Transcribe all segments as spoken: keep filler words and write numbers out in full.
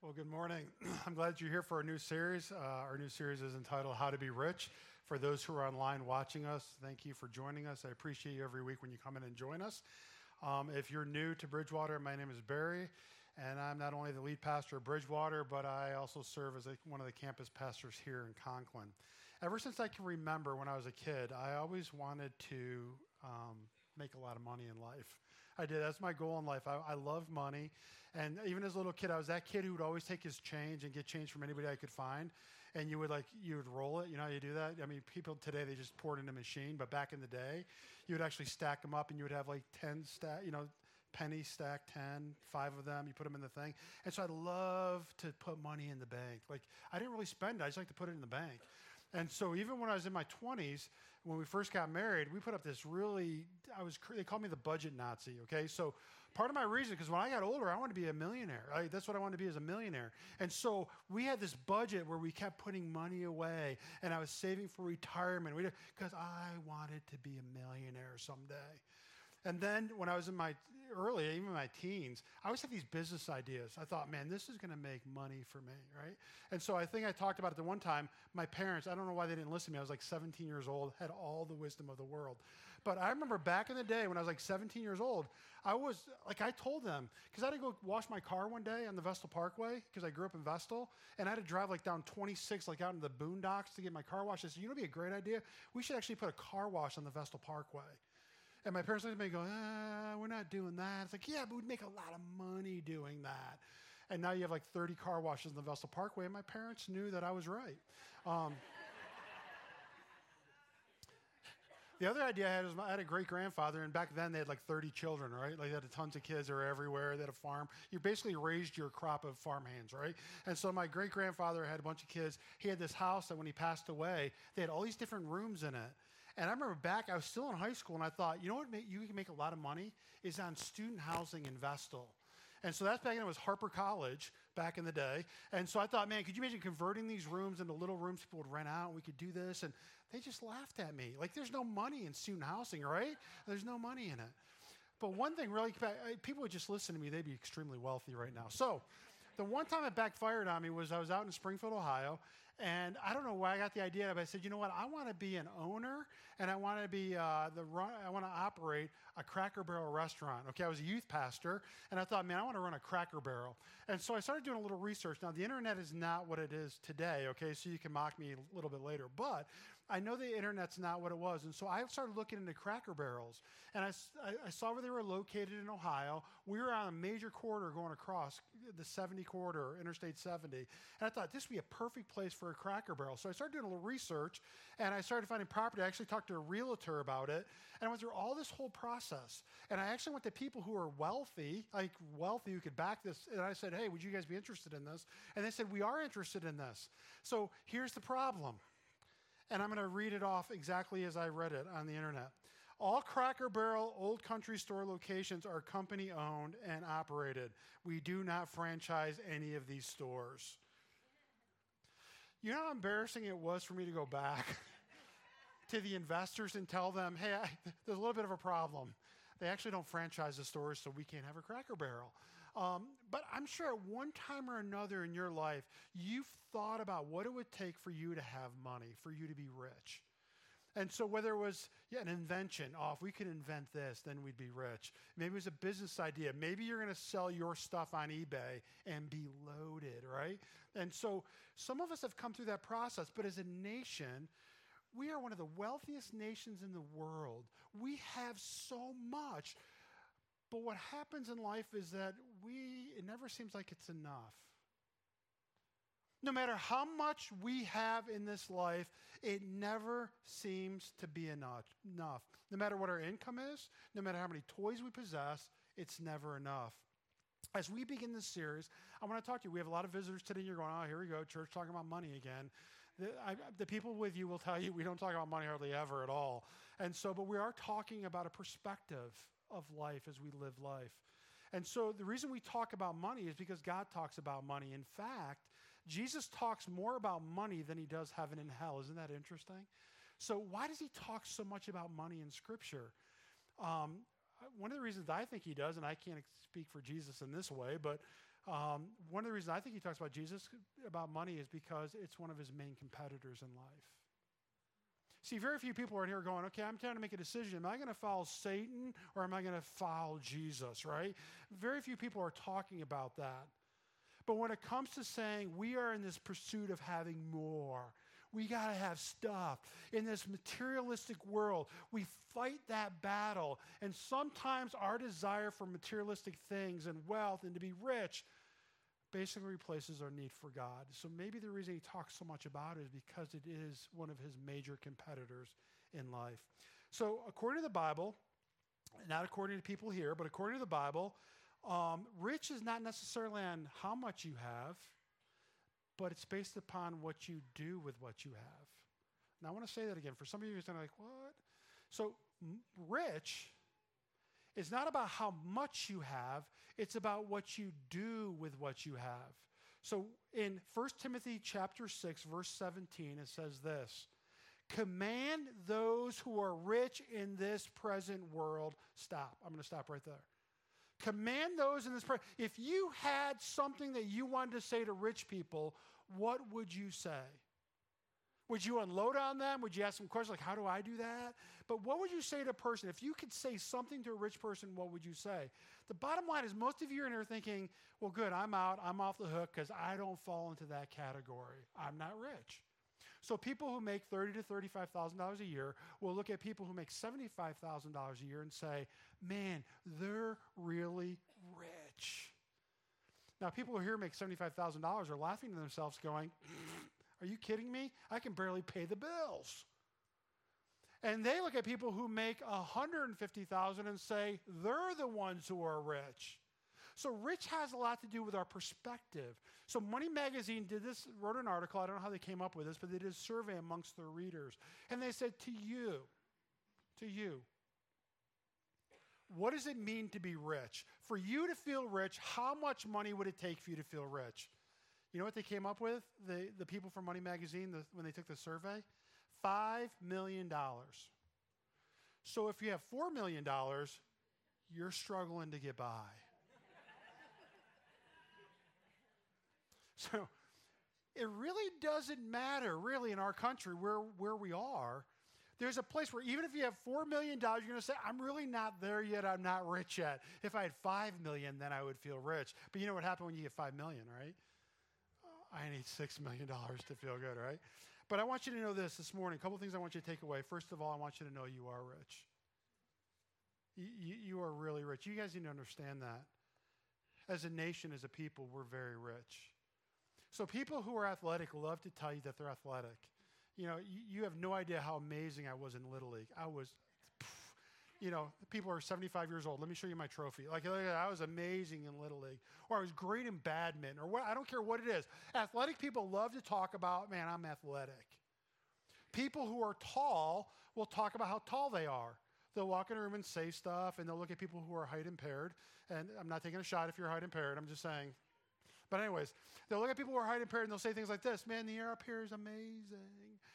Well, good morning. I'm glad you're here for our new series. Uh, our new series is entitled How to Be Rich. For those who are online watching us, thank you for joining us. I appreciate you every week when you come in and join us. Um, if you're new to Bridgewater, my name is Barry, and I'm not only the lead pastor of Bridgewater, but I also serve as a, one of the campus pastors here in Conklin. Ever since I can remember when I was a kid, I always wanted to um, make a lot of money in life. I did. That's my goal in life. I, I love money. And even as a little kid, I was that kid who would always take his change and get change from anybody I could find. And you would like, you would roll it. You know how you do that? I mean, people today, they just pour it in a machine. But back in the day, you would actually stack them up and you would have like ten stack, you know, penny stack ten, five of them. You put them in the thing. And so I love to put money in the bank. Like, I didn't really spend it. I just like to put it in the bank. And so even when I was in my twenties, when we first got married, we put up this really, I was, they called me the budget Nazi, okay? So part of my reason, because when I got older, I wanted to be a millionaire. Right? That's what I wanted to be, as a millionaire. And so we had this budget where we kept putting money away, and I was saving for retirement because I wanted to be a millionaire someday. And then when I was in my early, even my teens, I always had these business ideas. I thought, man, this is going to make money for me, right? And so I think I talked about it the one time. My parents, I don't know why they didn't listen to me. I was like seventeen years old, had all the wisdom of the world. But I remember back in the day when I was like seventeen years old, I was, like I told them, because I had to go wash my car one day on the Vestal Parkway, because I grew up in Vestal, and I had to drive like down twenty-six, like out in the boondocks to get my car washed. I said, you know what would be a great idea? We should actually put a car wash on the Vestal Parkway. And my parents looked at me and go, ah, we're not doing that. It's like, yeah, but we'd make a lot of money doing that. And now you have like thirty car washes in the Vestal Parkway, and my parents knew that I was right. Um, the other idea I had was I had a great-grandfather, and back then they had like thirty children, right? Like they had tons of kids. They were everywhere. They had a farm. You basically raised your crop of farm hands, right? And so my great-grandfather had a bunch of kids. He had this house that when he passed away, they had all these different rooms in it. And I remember back, I was still in high school, and I thought, you know what make, you can make a lot of money is on student housing in Vestal. And so that's back then, it was Harper College back in the day. And so I thought, man, could you imagine converting these rooms into little rooms people would rent out, and we could do this? And they just laughed at me. Like, there's no money in student housing, right? There's no money in it. But one thing really, people would just listen to me. They'd be extremely wealthy right now. So the one time it backfired on me was I was out in Springfield, Ohio, and I don't know why I got the idea, but I said, you know what, I want to be an owner, and I want to be uh, the run, I want to operate a Cracker Barrel restaurant. Okay, I was a youth pastor, and I thought, man, I want to run a Cracker Barrel. And so I started doing a little research. Now, the internet is not what it is today, okay, so you can mock me a little bit later, but I know the internet's not what it was, and so I started looking into Cracker Barrels, and I, I saw where they were located in Ohio. We were on a major corridor going across the seventy corridor, Interstate seventy, and I thought this would be a perfect place for a Cracker Barrel. So I started doing a little research, and I started finding property. I actually talked to a realtor about it, and I went through all this whole process, and I actually went to people who are wealthy, like wealthy, who could back this, and I said, hey, would you guys be interested in this? And they said, we are interested in this. So here's the problem. And I'm going to read it off exactly as I read it on the internet. All Cracker Barrel Old Country Store locations are company-owned and operated. We do not franchise any of these stores. You know how embarrassing it was for me to go back to the investors and tell them, hey, I, there's a little bit of a problem. They actually don't franchise the stores, so we can't have a Cracker Barrel. Um, but I'm sure at one time or another in your life, you've thought about what it would take for you to have money, for you to be rich. And so whether it was yeah, an invention, oh, if we could invent this, then we'd be rich. Maybe it was a business idea. Maybe you're going to sell your stuff on eBay and be loaded, right? And so some of us have come through that process, but as a nation, we are one of the wealthiest nations in the world. We have so much. But what happens in life is that we, it never seems like it's enough. No matter how much we have in this life, it never seems to be enough. No matter what our income is, no matter how many toys we possess, it's never enough. As we begin this series, I want to talk to you. We have a lot of visitors today. You're going, oh, here we go, church talking about money again. The, I, the people with you will tell you we don't talk about money hardly ever at all. And so, but we are talking about a perspective of life as we live life. And so the reason we talk about money is because God talks about money. In fact, Jesus talks more about money than he does heaven and hell. Isn't that interesting? So why does he talk so much about money in Scripture? Um, one of the reasons I think he does, and I can't speak for Jesus in this way, but Um, one of the reasons I think he talks about Jesus, about money, is because it's one of his main competitors in life. See, very few people are in here going, okay, I'm trying to make a decision. Am I going to follow Satan or am I going to follow Jesus, right? Very few people are talking about that. But when it comes to saying we are in this pursuit of having more, we got to have stuff. In this materialistic world, we fight that battle. And sometimes our desire for materialistic things and wealth and to be rich basically replaces our need for God. So maybe the reason he talks so much about it is because it is one of his major competitors in life. So according to the Bible, not according to people here, but according to the Bible, um, rich is not necessarily on how much you have, but it's based upon what you do with what you have. Now I want to say that again. For some of you who's like, what? So m- rich is not about how much you have, it's about what you do with what you have. So in First Timothy chapter six, verse seventeen, it says this: command those who are rich in this present world. Stop. I'm going to stop right there. Command those in this present. If you had something that you wanted to say to rich people, what would you say? Would you unload on them? Would you ask them questions like, how do I do that? But what would you say to a person? If you could say something to a rich person, what would you say? The bottom line is most of you are in here thinking, well, good, I'm out. I'm off the hook because I don't fall into that category. I'm not rich. So people who make thirty thousand to thirty-five thousand dollars a year will look at people who make seventy-five thousand dollars a year and say, man, they're really rich. Now, people who here make seventy-five thousand dollars are laughing to themselves going, are you kidding me? I can barely pay the bills. And they look at people who make one hundred fifty thousand dollars and say, they're the ones who are rich. So rich has a lot to do with our perspective. So Money Magazine did this, wrote an article, I don't know how they came up with this, but they did a survey amongst their readers. And they said, to you, to you, what does it mean to be rich? For you to feel rich, how much money would it take for you to feel rich? You know what they came up with, the, the people from Money Magazine, the, when they took the survey? five million dollars. So if you have four million dollars, you're struggling to get by. So it really doesn't matter, really, in our country where, where we are. There's a place where even if you have four million dollars, you're going to say, I'm really not there yet. I'm not rich yet. If I had five million dollars, then I would feel rich. But you know what happened when you get five million dollars, right? I need six million dollars to feel good, right? But I want you to know this this morning. A couple things I want you to take away. First of all, I want you to know you are rich. You, you, you are really rich. You guys need to understand that. As a nation, as a people, we're very rich. So people who are athletic love to tell you that they're athletic. You know, you, you have no idea how amazing I was in Little League. I was, you know, people are seventy-five years old. Let me show you my trophy. Like, I was amazing in Little League. Or I was great in badminton. Or what, I don't care what it is. Athletic people love to talk about, man, I'm athletic. People who are tall will talk about how tall they are. They'll walk in a room and say stuff, and they'll look at people who are height impaired. And I'm not taking a shot if you're height impaired. I'm just saying. But anyways, they'll look at people who are height impaired, and they'll say things like this, man, the air up here is amazing.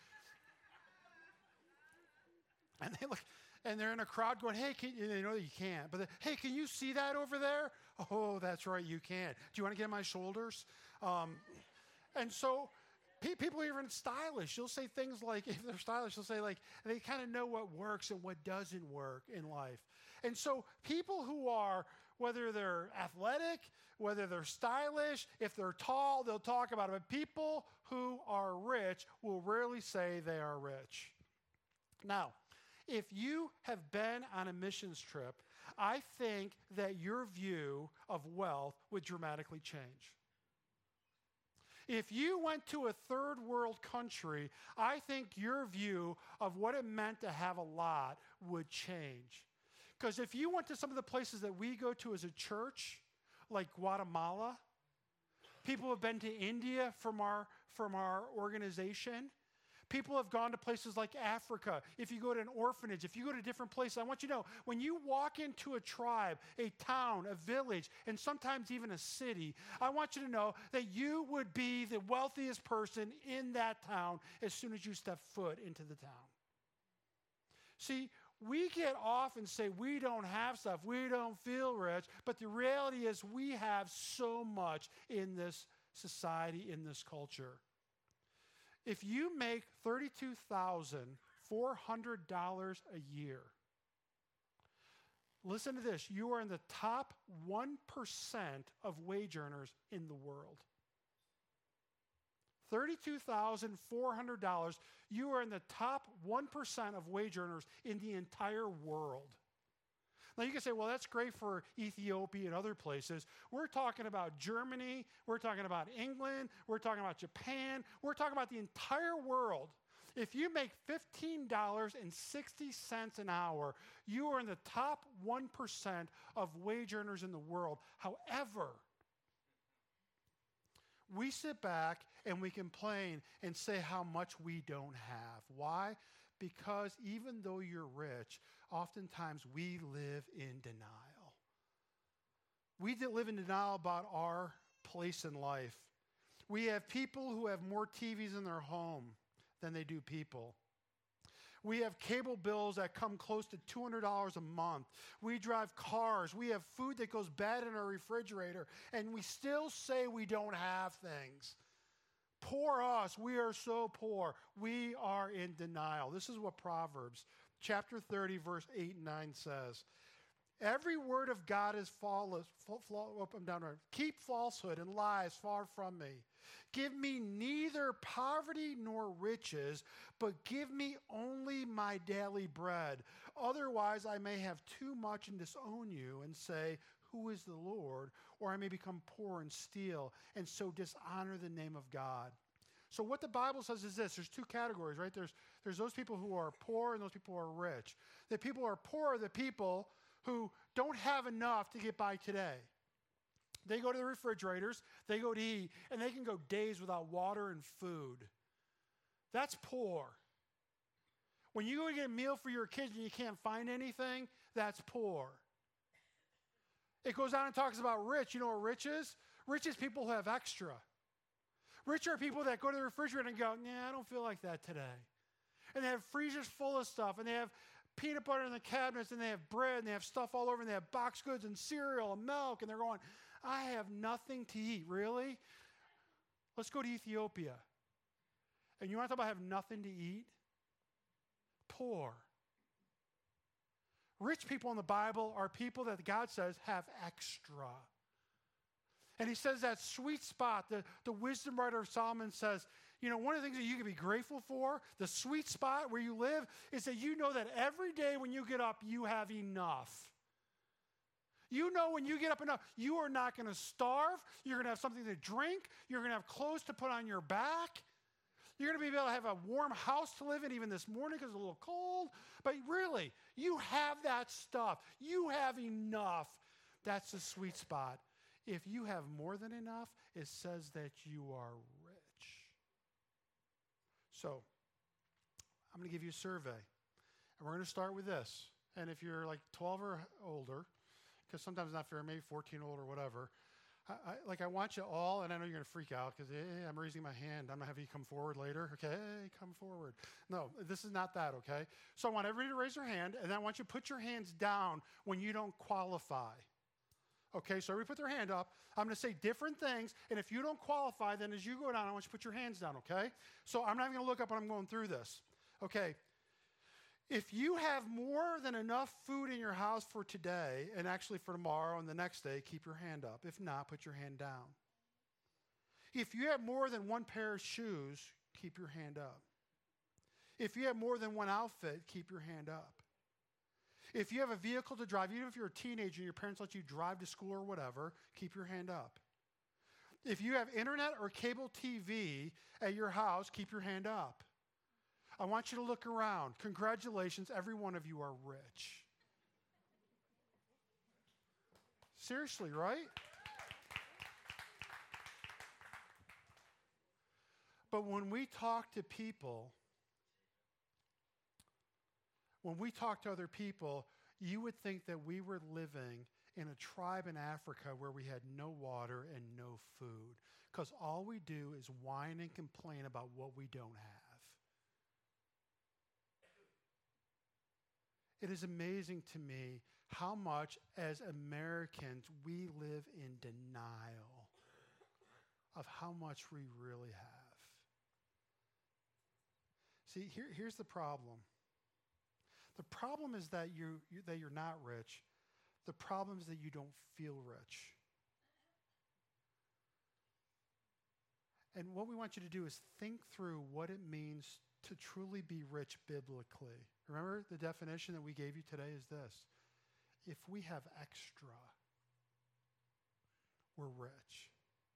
And they look, and they're in a crowd going, hey, can, they know that you can't. But, hey, can you see that over there? Oh, that's right, you can. Do you want to get on my shoulders? Um, and so pe- people are even stylish. You'll say things like, if they're stylish, they'll say like, they kind of know what works and what doesn't work in life. And so people who are, whether they're athletic, whether they're stylish, if they're tall, they'll talk about it. But people who are rich will rarely say they are rich. Now, if you have been on a missions trip, I think that your view of wealth would dramatically change. If you went to a third world country, I think your view of what it meant to have a lot would change. Because if you went to some of the places that we go to as a church, like Guatemala, people have been to India from our, from our organization. People have gone to places like Africa. If you go to an orphanage, if you go to different places, I want you to know, when you walk into a tribe, a town, a village, and sometimes even a city, I want you to know that you would be the wealthiest person in that town as soon as you step foot into the town. See, We get off and say we don't have stuff, we don't feel rich, but the reality is we have so much in this society, in this culture. If you make thirty-two thousand four hundred dollars a year, listen to this, you are in the top one percent of wage earners in the world. thirty-two thousand four hundred dollars, you are in the top one percent of wage earners in the entire world. Now you can say, well, that's great for Ethiopia and other places. We're talking about Germany, we're talking about England, we're talking about Japan, we're talking about the entire world. If you make fifteen dollars and sixty cents an hour, you are in the top one percent of wage earners in the world. However, we sit back and we complain and say how much we don't have. Why? Because even though you're rich, oftentimes we live in denial. We live in denial about our place in life. We have people who have more T Vs in their home than they do people. We have cable bills that come close to two hundred dollars a month. We drive cars. We have food that goes bad in our refrigerator, and we still say we don't have things. Poor us. We are so poor. We are in denial. This is what Proverbs chapter thirty, verse eight and nine says. Every word of God is flawless. Flaw, flaw, up and down. Right. Keep falsehood and lies far from me. Give me neither poverty nor riches, but give me only my daily bread. Otherwise, I may have too much and disown you and say, who is the Lord? Or I may become poor and steal and so dishonor the name of God. So what the Bible says is this. There's two categories, right? There's, there's those people who are poor and those people who are rich. The people who are poor are the people who don't have enough to get by today. They go to the refrigerators, they go to eat, and they can go days without water and food. That's poor. When you go to get a meal for your kids and you can't find anything, that's poor. It goes on and talks about rich. You know what rich is? Rich is people who have extra. Rich are people that go to the refrigerator and go, nah, I don't feel like that today. And they have freezers full of stuff, and they have peanut butter in the cabinets, and they have bread, and they have stuff all over, and they have boxed goods and cereal and milk, and they're going, I have nothing to eat. Really? Let's go to Ethiopia. And you want to talk about have nothing to eat? Poor. Rich people in the Bible are people that God says have extra. And he says that sweet spot, the, the wisdom writer of Solomon says, you know, one of the things that you can be grateful for, the sweet spot where you live, is that you know that every day when you get up, you have enough. You know when you get up enough, you are not going to starve. You're going to have something to drink. You're going to have clothes to put on your back. You're going to be able to have a warm house to live in even this morning because it's a little cold. But really, you have that stuff. You have enough. That's the sweet spot. If you have more than enough, it says that you are rich. So, I'm going to give you a survey. And we're going to start with this. And if you're like twelve or older, because sometimes it's not fair, maybe fourteen old or whatever, I, I, like I want you all, and I know you're going to freak out because hey, I'm raising my hand. I'm going to have you come forward later. Okay, hey, come forward. No, this is not that, okay? So I want everybody to raise their hand, and then I want you to put your hands down when you don't qualify. Okay, so everybody put their hand up. I'm going to say different things, and if you don't qualify, then as you go down, I want you to put your hands down, okay? So I'm not even going to look up when I'm going through this. Okay, if you have more than enough food in your house for today, and actually for tomorrow and the next day, keep your hand up. If not, put your hand down. If you have more than one pair of shoes, keep your hand up. If you have more than one outfit, keep your hand up. If you have a vehicle to drive, even if you're a teenager and your parents let you drive to school or whatever, keep your hand up. If you have internet or cable T V at your house, keep your hand up. I want you to look around. Congratulations, every one of you are rich. Seriously, right? But when we talk to people, when we talk to other people, you would think that we were living in a tribe in Africa where we had no water and no food, because all we do is whine and complain about what we don't have. It is amazing to me how much, as Americans, we live in denial of how much we really have. See, here, here's the problem. The problem is that you, you that you're not rich. The problem is that you don't feel rich. And what we want you to do is think through what it means to truly be rich biblically. Remember, the definition that we gave you today is this: if we have extra, we're rich.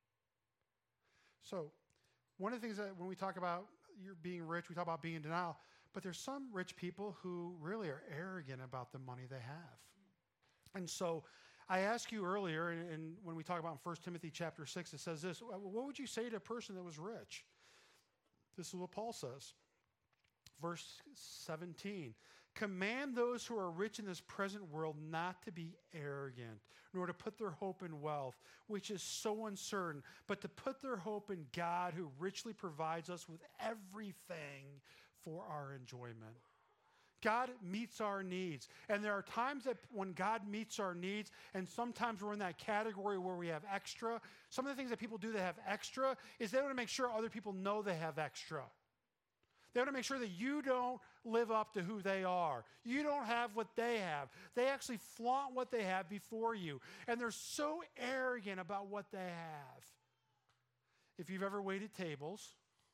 So, one of the things that when we talk about you're being rich, we talk about being in denial, but there's some rich people who really are arrogant about the money they have. And so, I asked you earlier, and, and when we talk about in First Timothy chapter six, it says this: what would you say to a person that was rich? This is what Paul says. Verse seventeen, command those who are rich in this present world not to be arrogant, nor to put their hope in wealth, which is so uncertain, but to put their hope in God, who richly provides us with everything for our enjoyment. God meets our needs. And there are times that when God meets our needs, and sometimes we're in that category where we have extra. Some of the things that people do that have extra is they want to make sure other people know they have extra. They want to make sure that you don't live up to who they are. You don't have what they have. They actually flaunt what they have before you. And they're so arrogant about what they have. If you've ever waited tables,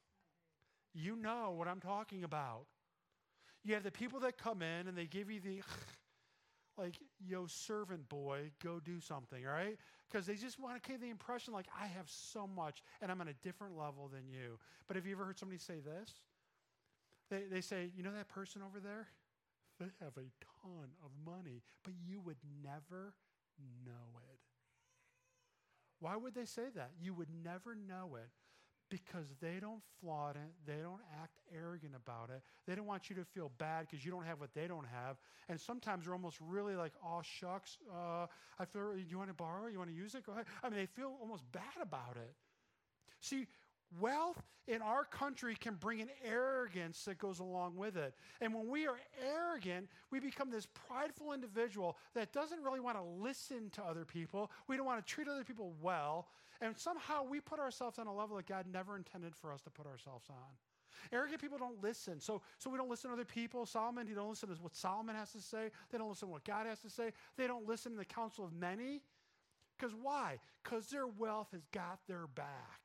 you know what I'm talking about. You have the people that come in and they give you the, like, yo, servant boy, go do something, right? Because they just want to give the impression like, I have so much and I'm on a different level than you. But have you ever heard somebody say this? They, they say, you know that person over there? They have a ton of money, but you would never know it. Why would they say that? You would never know it. Because they don't flaunt it, they don't act arrogant about it. They don't want you to feel bad because you don't have what they don't have. And sometimes they're almost really like, oh, shucks, uh, I feel, you want to borrow it? You want to use it? Go ahead. I mean, they feel almost bad about it. See, wealth in our country can bring an arrogance that goes along with it. And when we are arrogant, we become this prideful individual that doesn't really want to listen to other people. We don't want to treat other people well. And somehow we put ourselves on a level that God never intended for us to put ourselves on. Arrogant people don't listen. So, so we don't listen to other people. Solomon, he don't listen to what Solomon has to say. They don't listen to what God has to say. They don't listen to the counsel of many. Because why? Because their wealth has got their back.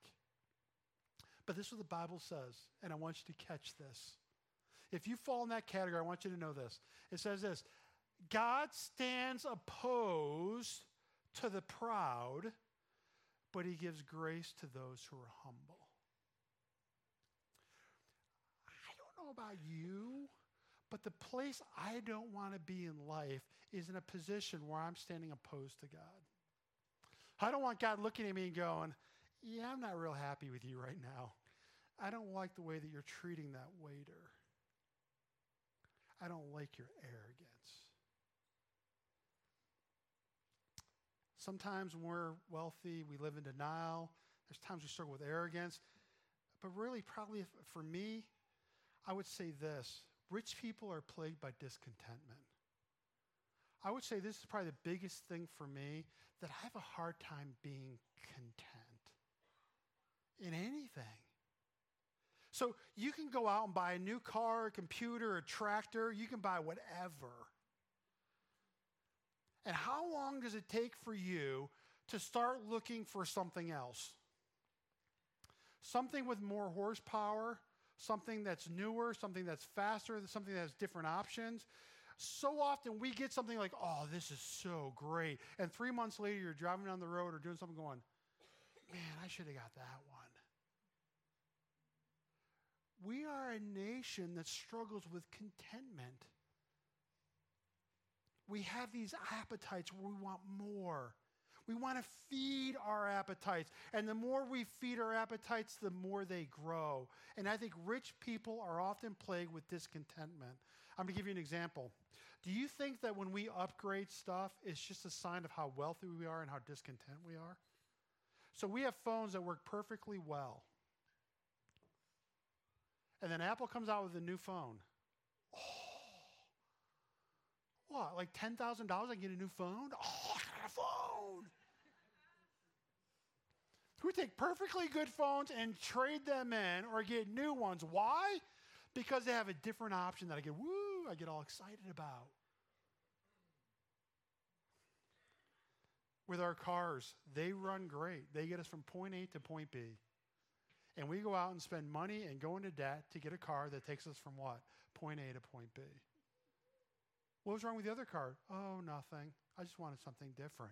But this is what the Bible says, and I want you to catch this. If you fall in that category, I want you to know this. It says this: God stands opposed to the proud, but he gives grace to those who are humble. I don't know about you, but the place I don't want to be in life is in a position where I'm standing opposed to God. I don't want God looking at me and going, yeah, I'm not real happy with you right now. I don't like the way that you're treating that waiter. I don't like your arrogance. Sometimes when we're wealthy, we live in denial. There's times we struggle with arrogance. But really, probably if, for me, I would say this: rich people are plagued by discontentment. I would say this is probably the biggest thing for me, that I have a hard time being content in anything. So you can go out and buy a new car, a computer, a tractor. You can buy whatever. And how long does it take for you to start looking for something else? Something with more horsepower, something that's newer, something that's faster, something that has different options. So often we get something like, oh, this is so great. And three months later, you're driving down the road or doing something going, man, I should have got that one. We are a nation that struggles with contentment. We have these appetites where we want more. We want to feed our appetites. And the more we feed our appetites, the more they grow. And I think rich people are often plagued with discontentment. I'm going to give you an example. Do you think that when we upgrade stuff, it's just a sign of how wealthy we are and how discontent we are? So we have phones that work perfectly well. And then Apple comes out with a new phone. Oh, what, like ten thousand dollars I can get a new phone? Oh, I got a phone. We take perfectly good phones and trade them in or get new ones. Why? Because they have a different option that I get, woo, I get all excited about. With our cars, they run great. They get us from point A to point B. And we go out and spend money and go into debt to get a car that takes us from what? Point A to point B. What was wrong with the other car? Oh, nothing. I just wanted something different.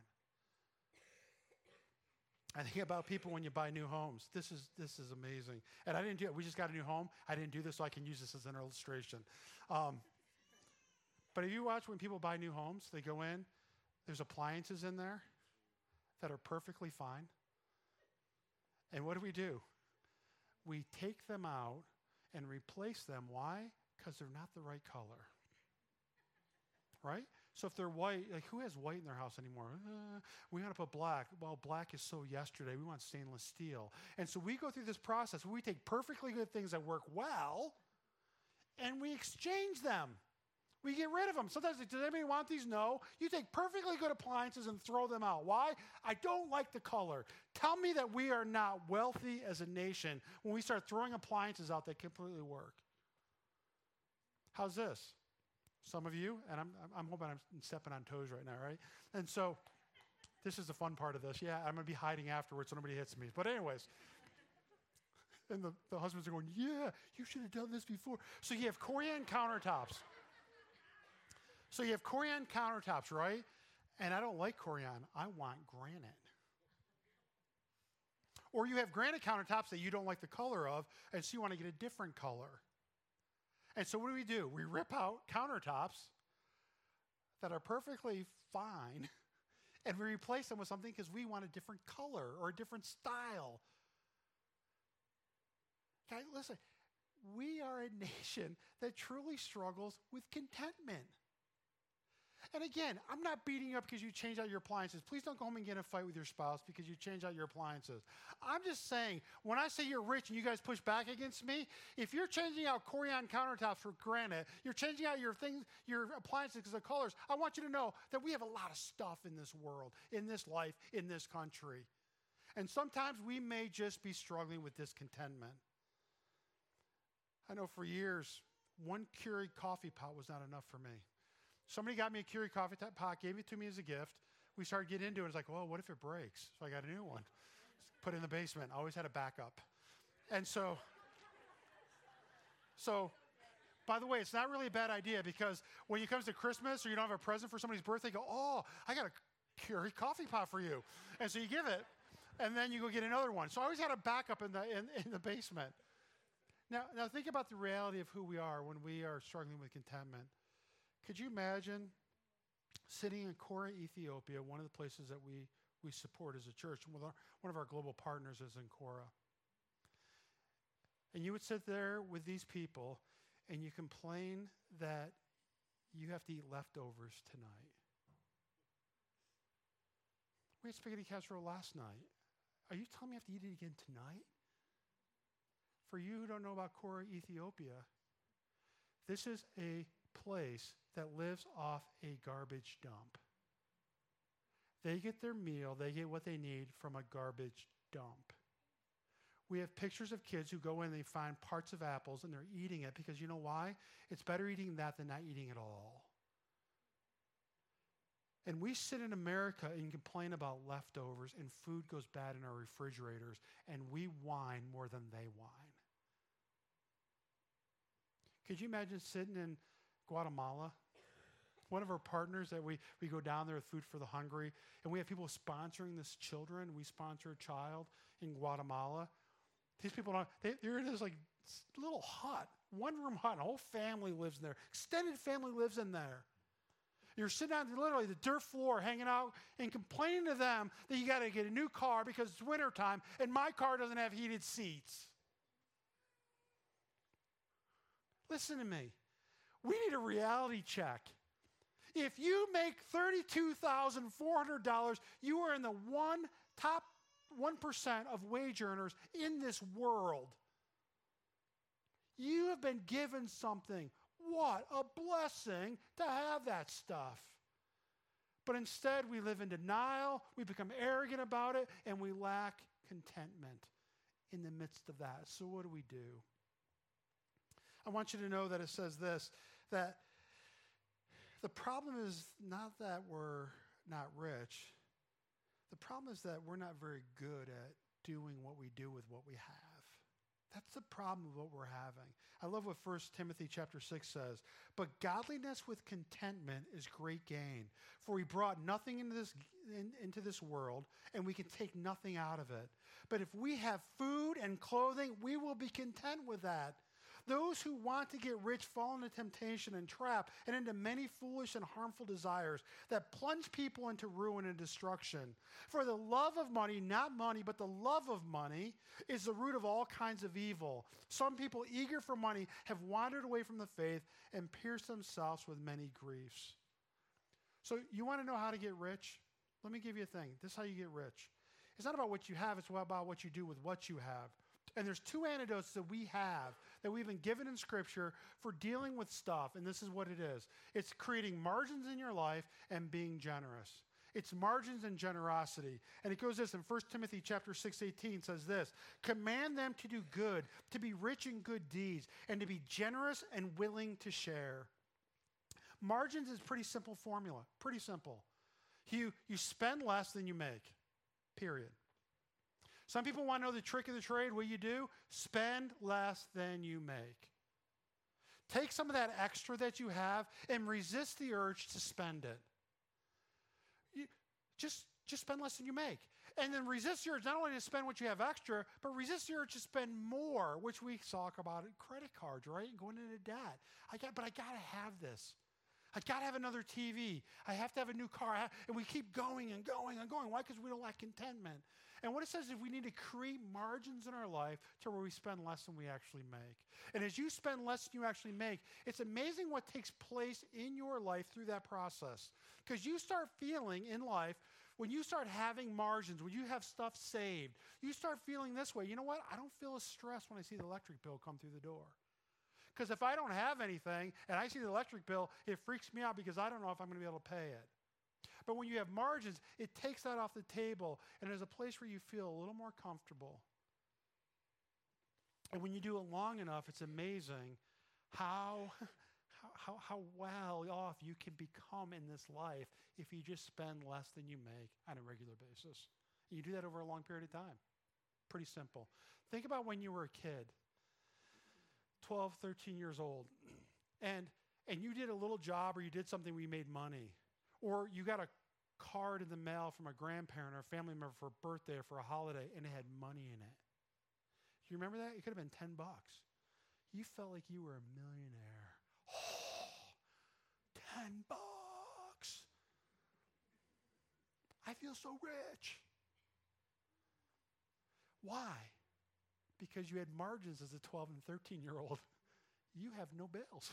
I think about people when you buy new homes. This is this is amazing. And I didn't do it. We just got a new home. I didn't do this, so I can use this as an illustration. Um, but if you watch when people buy new homes, they go in, there's appliances in there that are perfectly fine. And what do we do? We take them out and replace them. Why? Because they're not the right color. Right? So if they're white, like who has white in their house anymore? Uh, we want to put black. Well, black is so yesterday. We want stainless steel. And so we go through this process. We take perfectly good things that work well, and we exchange them. We get rid of them. Sometimes, does anybody want these? No. You take perfectly good appliances and throw them out. Why? I don't like the color. Tell me that we are not wealthy as a nation when we start throwing appliances out that completely work. How's this? Some of you, and I'm, I'm hoping I'm stepping on toes right now, right? And so this is the fun part of this. Yeah, I'm going to be hiding afterwards so nobody hits me. But anyways, and the, the husbands are going, yeah, you should have done this before. So you have Corian countertops. So you have Corian countertops, right? And I don't like Corian. I want granite. Or you have granite countertops that you don't like the color of, and so you want to get a different color. And so what do we do? We rip out countertops that are perfectly fine, and we replace them with something because we want a different color or a different style. Guys, listen, we are a nation that truly struggles with contentment. And again, I'm not beating you up because you changed out your appliances. Please don't go home and get in a fight with your spouse because you changed out your appliances. I'm just saying, when I say you're rich and you guys push back against me, if you're changing out Corian countertops for granite, you're changing out your things, your appliances because of colors, I want you to know that we have a lot of stuff in this world, in this life, in this country. And sometimes we may just be struggling with discontentment. I know for years, one Keurig coffee pot was not enough for me. Somebody got me a Keurig coffee pot, gave it to me as a gift. We started getting into it. It's like, well, what if it breaks? So I got a new one. Put it in the basement. I always had a backup. And so, so, by the way, it's not really a bad idea because when it comes to Christmas or you don't have a present for somebody's birthday, you go, oh, I got a Keurig coffee pot for you. And so you give it, and then you go get another one. So I always had a backup in the, in, in the basement. Now, now think about the reality of who we are when we are struggling with contentment. Could you imagine sitting in Kora, Ethiopia, one of the places that we, we support as a church, and with our, one of our global partners is in Kora. And you would sit there with these people, and you complain that you have to eat leftovers tonight. We had spaghetti casserole last night. Are you telling me I have to eat it again tonight? For you who don't know about Kora, Ethiopia, this is a place that lives off a garbage dump. They get their meal, they get what they need from a garbage dump. We have pictures of kids who go in and they find parts of apples and they're eating it because you know why? It's better eating that than not eating it all. And we sit in America and complain about leftovers and food goes bad in our refrigerators and we whine more than they whine. Could you imagine sitting in Guatemala? One of our partners that we, we go down there with Food for the Hungry, and we have people sponsoring this children. We sponsor a child in Guatemala. These people, don't, they, they're in this like little hut, one-room hut, and a whole family lives in there. Extended family lives in there. You're sitting on literally the dirt floor hanging out and complaining to them that you got to get a new car because it's wintertime, and my car doesn't have heated seats. Listen to me. We need a reality check. If you make thirty-two thousand four hundred dollars, you are in the one top one percent of wage earners in this world. You have been given something. What a blessing to have that stuff. But instead, we live in denial, we become arrogant about it, and we lack contentment in the midst of that. So what do we do? I want you to know that it says this, that the problem is not that we're not rich. The problem is that we're not very good at doing what we do with what we have. That's the problem of what we're having. I love what First Timothy chapter six says. But godliness with contentment is great gain. For we brought nothing into this, in, into this world, and we can take nothing out of it. But if we have food and clothing, we will be content with that. Those who want to get rich fall into temptation and trap and into many foolish and harmful desires that plunge people into ruin and destruction. For the love of money, not money, but the love of money is the root of all kinds of evil. Some people eager for money have wandered away from the faith and pierced themselves with many griefs. So you want to know how to get rich? Let me give you a thing. This is how you get rich. It's not about what you have, it's about what you do with what you have. And there's two antidotes that we have that we've been given in Scripture for dealing with stuff, and this is what it is. It's creating margins in your life and being generous. It's margins and generosity. And it goes this in First Timothy chapter six, eighteen says this, command them to do good, to be rich in good deeds, and to be generous and willing to share. Margins is a pretty simple formula, pretty simple. You, you spend less than you make, period. Some people want to know the trick of the trade. What you do? Spend less than you make. Take some of that extra that you have and resist the urge to spend it. You, just, just spend less than you make. And then resist the urge not only to spend what you have extra, but resist the urge to spend more, which we talk about in credit cards, right? Going into debt. I got, but I got to have this. I got to have another T V. I have to have a new car. Have, and we keep going and going and going. Why? Because we don't lack contentment. And what it says is we need to create margins in our life to where we spend less than we actually make. And as you spend less than you actually make, it's amazing what takes place in your life through that process. Because you start feeling in life, when you start having margins, when you have stuff saved, you start feeling this way. You know what? I don't feel as stressed when I see the electric bill come through the door. Because if I don't have anything and I see the electric bill, it freaks me out because I don't know if I'm going to be able to pay it. But when you have margins, it takes that off the table, and there's a place where you feel a little more comfortable. And when you do it long enough, it's amazing how, how, how well off you can become in this life if you just spend less than you make on a regular basis. And you do that over a long period of time. Pretty simple. Think about when you were a kid, twelve, thirteen years old, and, and you did a little job or you did something where you made money. Or you got a card in the mail from a grandparent or a family member for a birthday or for a holiday, and it had money in it. Do you remember that? It could have been ten bucks. You felt like you were a millionaire. Oh, ten bucks. I feel so rich. Why? Because you had margins as a twelve and thirteen-year-old. You have no bills.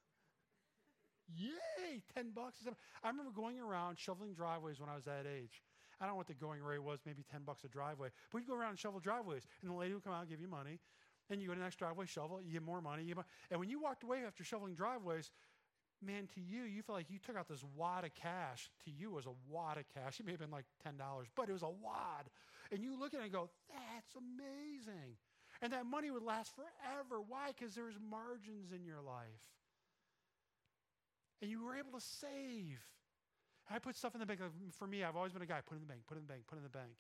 Yay, ten bucks. I remember going around shoveling driveways when I was that age. I don't know what the going rate was, maybe ten bucks a driveway. But we'd go around and shovel driveways, and the lady would come out and give you money. Then you go to the next driveway, shovel, you get more money. You get more. And when you walked away after shoveling driveways, man, to you, you felt like you took out this wad of cash. To you, it was a wad of cash. It may have been like ten dollars, but it was a wad. And you look at it and go, that's amazing. And that money would last forever. Why? Because there's margins in your life. And you were able to save. I put stuff in the bank. For me, I've always been a guy, put it in the bank, put it in the bank, put it in the bank.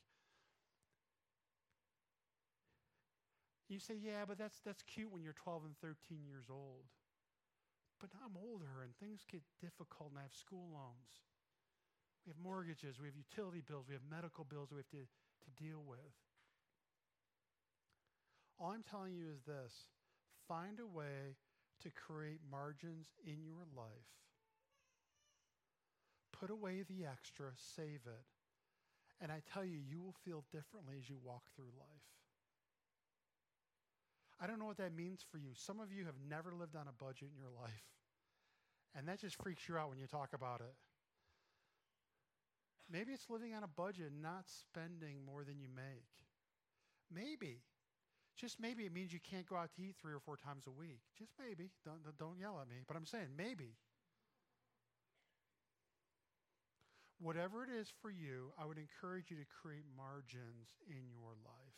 You say, yeah, but that's that's cute when you're twelve and thirteen years old. But now I'm older and things get difficult and I have school loans. We have mortgages, we have utility bills, we have medical bills we have to, to deal with. All I'm telling you is this. Find a way to create margins in your life. Put away the extra, save it. And I tell you, you will feel differently as you walk through life. I don't know what that means for you. Some of you have never lived on a budget in your life. And that just freaks you out when you talk about it. Maybe it's living on a budget, not spending more than you make. Maybe Just maybe it means you can't go out to eat three or four times a week. Just maybe. Don't, don't yell at me. But I'm saying maybe. Whatever it is for you, I would encourage you to create margins in your life.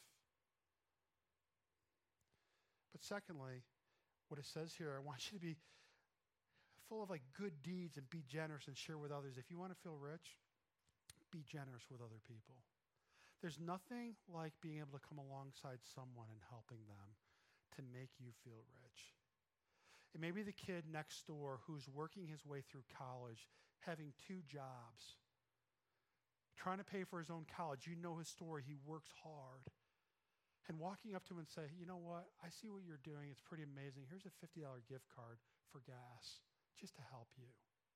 But secondly, what it says here, I want you to be full of like good deeds and be generous and share with others. If you want to feel rich, be generous with other people. There's nothing like being able to come alongside someone and helping them to make you feel rich. It may be the kid next door who's working his way through college, having two jobs, trying to pay for his own college. You know his story. He works hard. And walking up to him and say, you know what? I see what you're doing. It's pretty amazing. Here's a fifty dollars gift card for gas just to help you.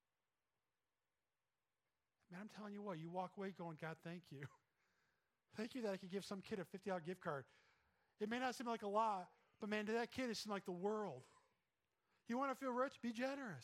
Man, I'm telling you what, you walk away going, God, thank you. Thank you that I could give some kid a fifty dollars gift card. It may not seem like a lot, but man, to that kid, it seemed like the world. You want to feel rich? Be generous.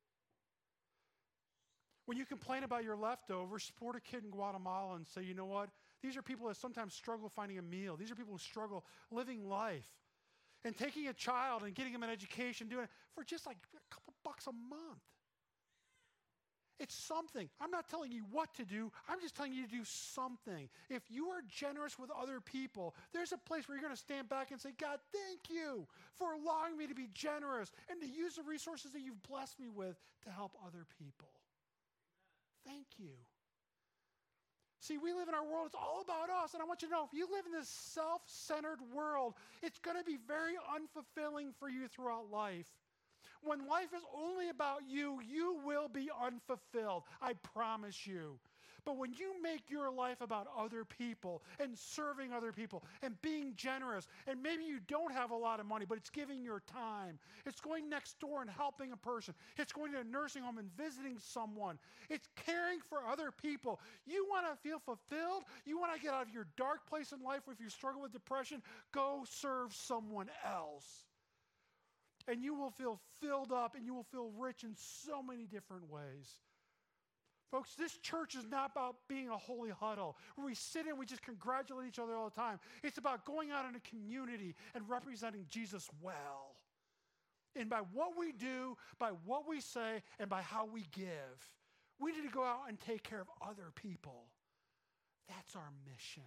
When you complain about your leftovers, support a kid in Guatemala and say, you know what? These are people that sometimes struggle finding a meal. These are people who struggle living life. And taking a child and getting them an education, doing it for just like a couple bucks a month. It's something. I'm not telling you what to do. I'm just telling you to do something. If you are generous with other people, there's a place where you're going to stand back and say, God, thank you for allowing me to be generous and to use the resources that you've blessed me with to help other people. Thank you. See, we live in our world, it's all about us. And I want you to know, if you live in this self-centered world, it's going to be very unfulfilling for you throughout life. When life is only about you, you will be unfulfilled. I promise you. But when you make your life about other people and serving other people and being generous, and maybe you don't have a lot of money, but it's giving your time. It's going next door and helping a person. It's going to a nursing home and visiting someone. It's caring for other people. You want to feel fulfilled? You want to get out of your dark place in life if you struggle with depression? Go serve someone else. And you will feel filled up and you will feel rich in so many different ways. Folks, this church is not about being a holy huddle where we sit and we just congratulate each other all the time. It's about going out in a community and representing Jesus well. And by what we do, by what we say, and by how we give, we need to go out and take care of other people. That's our mission.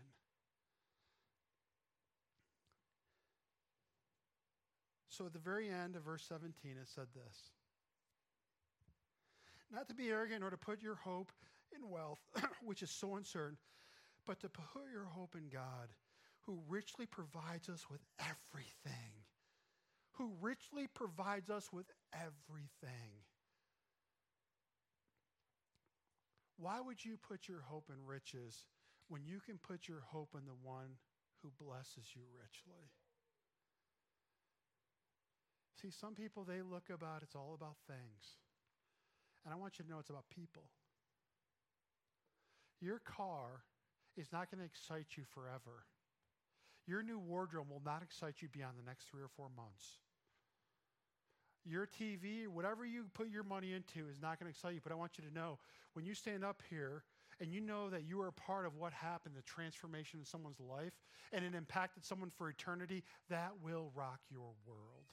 So at the very end of verse seventeen, it said this. Not to be arrogant or to put your hope in wealth, which is so uncertain, but to put your hope in God, who richly provides us with everything. Who richly provides us with everything. Why would you put your hope in riches when you can put your hope in the one who blesses you richly? See, some people, they look about, it's all about things. And I want you to know it's about people. Your car is not going to excite you forever. Your new wardrobe will not excite you beyond the next three or four months. Your T V, whatever you put your money into is not going to excite you. But I want you to know, when you stand up here and you know that you are a part of what happened, the transformation in someone's life, and it impacted someone for eternity, that will rock your world.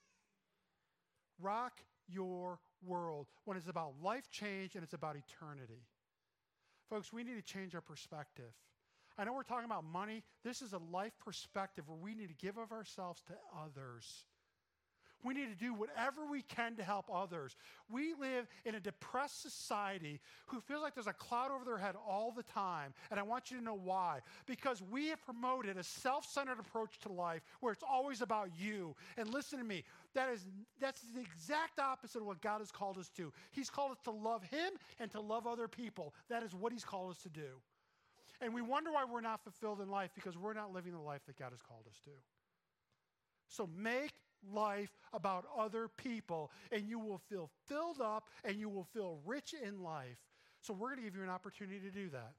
Rock your world when it's about life change and it's about eternity. Folks, we need to change our perspective. I know we're talking about money. This is a life perspective where we need to give of ourselves to others. We need to do whatever we can to help others. We live in a depressed society who feels like there's a cloud over their head all the time. And I want you to know why. Because we have promoted a self-centered approach to life where it's always about you. And listen to me, that is, that's the exact opposite of what God has called us to. He's called us to love Him and to love other people. That is what He's called us to do. And we wonder why we're not fulfilled in life, because we're not living the life that God has called us to. So make life about other people, and you will feel filled up and you will feel rich in life. So we're going to give you an opportunity to do that.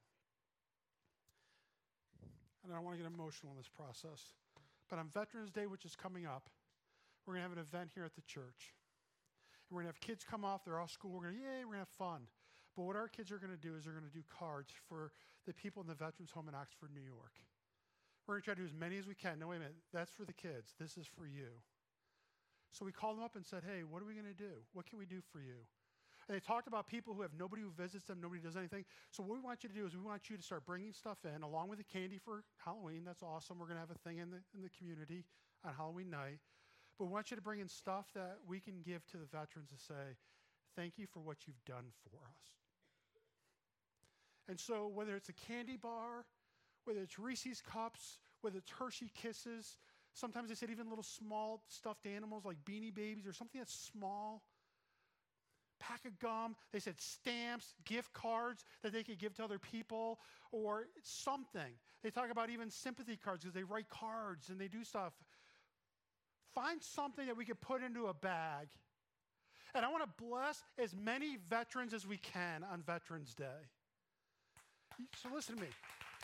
And I don't want to get emotional in this process, but on Veterans Day, which is coming up, we're going to have an event here at the church. And we're going to have kids come off, they're all school, we're going to, yay, we're going to have fun. But what our kids are going to do is they're going to do cards for the people in the Veterans Home in Oxford, New York. We're going to try to do as many as we can. No, wait a minute. That's for the kids. This is for you. So we called them up and said, hey, what are we going to do? What can we do for you? And they talked about people who have nobody who visits them, nobody does anything. So what we want you to do is we want you to start bringing stuff in, along with the candy for Halloween. That's awesome. We're going to have a thing in the, in the community on Halloween night. But we want you to bring in stuff that we can give to the veterans to say, thank you for what you've done for us. And so whether it's a candy bar, whether it's Reese's Cups, whether it's Hershey Kisses, sometimes they said even little small stuffed animals like Beanie Babies or something that's small, pack of gum. They said stamps, gift cards that they could give to other people or something. They talk about even sympathy cards because they write cards and they do stuff. Find something that we could put into a bag. And I want to bless as many veterans as we can on Veterans Day. So listen to me.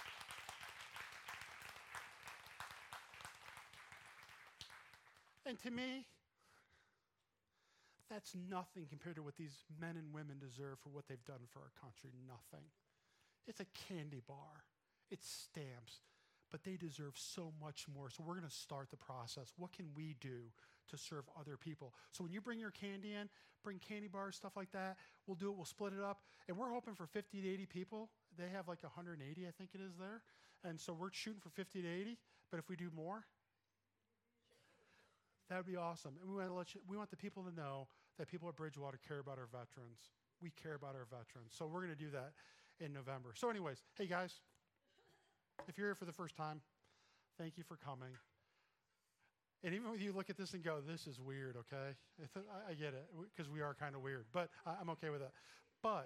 And to me, that's nothing compared to what these men and women deserve for what they've done for our country. Nothing. It's a candy bar. It's stamps. But they deserve so much more. So we're going to start the process. What can we do to serve other people? So when you bring your candy in, bring candy bars, stuff like that. We'll do it. We'll split it up. And we're hoping for fifty to eighty people. They have like one hundred eighty, I think it is there. And so we're shooting for fifty to eighty. But if we do more, that would be awesome. And we want to let you, we want the people to know that people at Bridgewater care about our veterans. We care about our veterans. So we're going to do that in November. So anyways, hey guys, if you're here for the first time, thank you for coming. And even when you look at this and go, this is weird, okay? I, I get it, because we are kind of weird, but I, I'm okay with that. But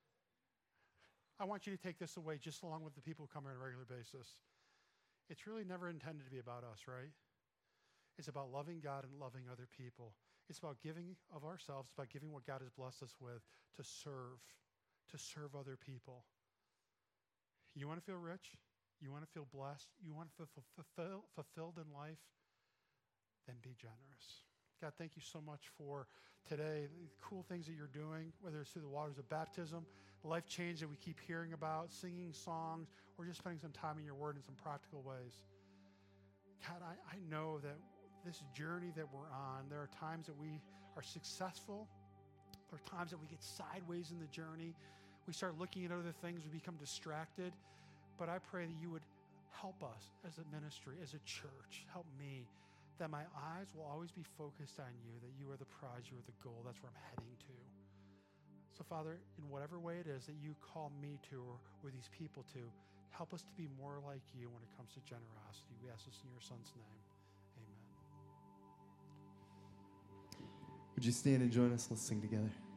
I want you to take this away just along with the people who come here on a regular basis. It's really never intended to be about us, right? It's about loving God and loving other people. It's about giving of ourselves. It's about giving what God has blessed us with to serve, to serve other people. You want to feel rich? You want to feel blessed? You want to feel fulfill, fulfilled in life? Then be generous. God, thank you so much for today, the cool things that you're doing, whether it's through the waters of baptism, the life change that we keep hearing about, singing songs, or just spending some time in your word in some practical ways. God, I, I know that this journey that we're on, there are times that we are successful. There are times that we get sideways in the journey. We start looking at other things. We become distracted. But I pray that you would help us as a ministry, as a church. Help me, that my eyes will always be focused on you, that you are the prize, you are the goal. That's where I'm heading to. So, Father, in whatever way it is that you call me to or, or these people to, help us to be more like you when it comes to generosity. We ask this in your Son's name. Amen. Would you stand and join us? Let's sing together.